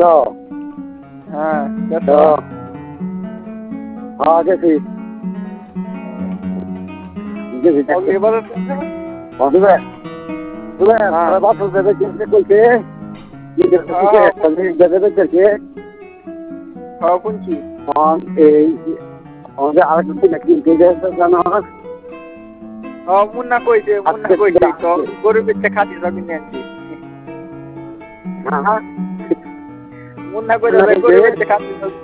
হ্যাঁ তো হ্যাঁ গেছি গেছি এবার বুঝলে বুঝলে বাসল দেবে কিনতে কইছে দেবে কইছে কোনছি এই আমাদের আরেকটা দিন কিনতে যাচ্ছে জানো মুন্না কইছে তো গরিবের চেয়ে খাতি জমি নিয়ে আনছি মুন্না কইছে গরিবের চেয়ে খাতি